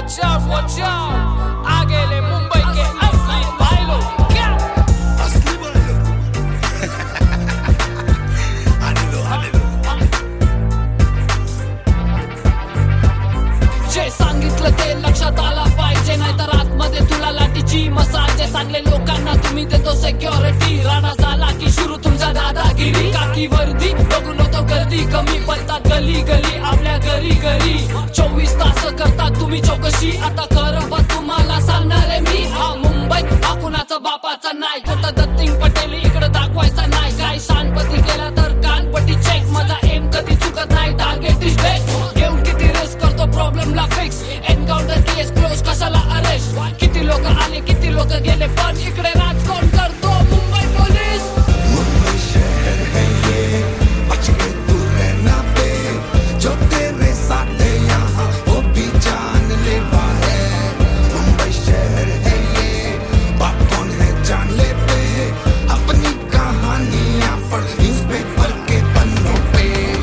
watch out, आ गेले मुंबई के असली भाई लोग, क्या असली भाई लोग आने लो जे सांगितलं ते लक्षात आला पाहिजे, नाहीतर आतमध्ये तुला लाठीची मसाज. जे सांगले लोकांना तुम्ही देतो सिक्युरिटी, राणा झाला की सुरू तुमचा दादागिरी. काकी वर्दी बघून होतो गर्दी कमी, पडतात गली गली आपल्या घरी घरी. 24 तास करता तुम्ही चौकशी, आता खरं बघ तुम्हाला सांगणारे मी. हा मुंबई हा कुणाचा बापाचा नाही, कुठं दत्तिंग पटेल इकडे दाखवायचा नाही. काय शानपती केला तर कानपट्टी चेक, माझा एम कधी चुकत नाही, टार्गेट इज डेड. घेऊन किती रिस्क करतो प्रॉब्लेमला फिक्स, एन्काउंटर केस क्लोज कशाला अरेस्ट. किती लोक आले किती लोक गेले, पण इकडे राज कोण करतो? मुंबई पोलीस. मुंबई शहर है ये, बच के दूर रहना पे, जो तेरे साथ है यहाँ वो भी जानलेवा है. मुंबई शहर है ये, बाप कौन है जान ले पे, अपनी कहानियां पढ़ न्यूज़पेपर के पन्नों पे.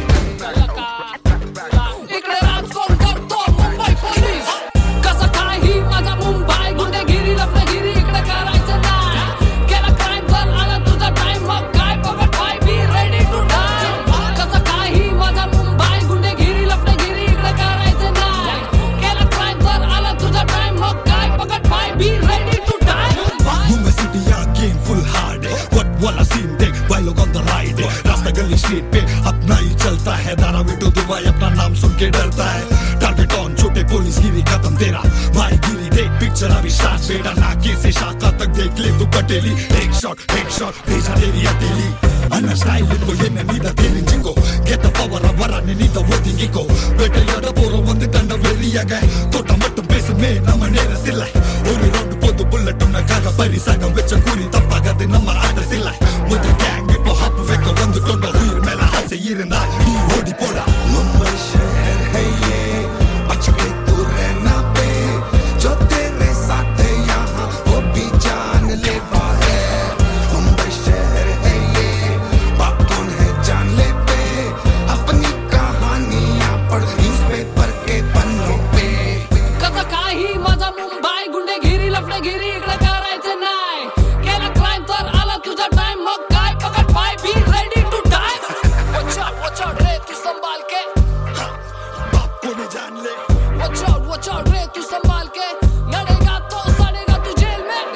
इकडे राज कोण करतो? मुंबई पोलीस. कसं काही माझा मुंबई, गुंडेगिरी लफडेगिरी इकडे करायचं नाही. केला क्राईम तर आला तुझा टाइम, मग काय पकड भाई, बी रेडी टू डाय. कसं काही माझा मुंबई, गुंडेगिरी लफडेगिरी इकडे करायचं नाही. केला क्राईम तर आला तुझा टाइम, मग काय पकड भाई, be ready to die. Mumbai city यहाँ गेम फुल हार्ड है, वट वाला सीन देख भाई लोग ऑन द राइड है. रास्ता गली स्ट्रीट पे अपना ही चलता है, दाना बिटो दुबई अपना नाम सुन के डरता है. टारगेट ऑन छोटे पुलिस गिरी खत्म तेरा भाई गिरी. देख पिक्चर अभी स्टार्ट, बेटा नाके से शाखा तक देख ले तू कटेली. एक शॉट भेजा तेरी अकेली. अन्ना स्टाइल इनको ये नीदा तेरी जिंको, get the power of वराने नीदा वो दिंगिको. बेटा यार बोरो वंद कंड वेरियागा, तोटा मट्टम पेस में नम नेरतिल्ला. ओरी रोड पोदु बुलेट न कागा परिसागा वेच्च कुरी तप्पागदे नम आडतिल्ला. मुझे गैंग पे हाप वेक वंद टोंड हुईर मेला हसे यिरंदा ही ओडी पोड़ा. मुंबई शहर है ये, बच के दूर रहना पे, जो तेरे साथ है यहाँ वो भी जानलेवा है. मुंबई शहर है ये, बाप कौन है जान ले पे, अपनी कहानियां पढ़ न्यूज़पेपर के पन्नों पे. कसं काही माझा मुंबई, गुंडेगिरी लफडेगिरी इकडे करायचं नाही. केला क्राईम तर आला तुझा टाइम, मग काय पकड भाई, be ready to die. watch out रे तू संभाल के, बाप को न जान ले. watch out रे तू संभाल के, लड़ेगा तो सड़ेगा तू जेल में.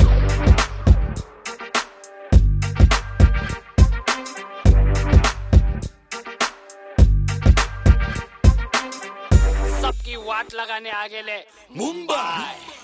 सबकी वाट लगाने आ गेले मुंबई.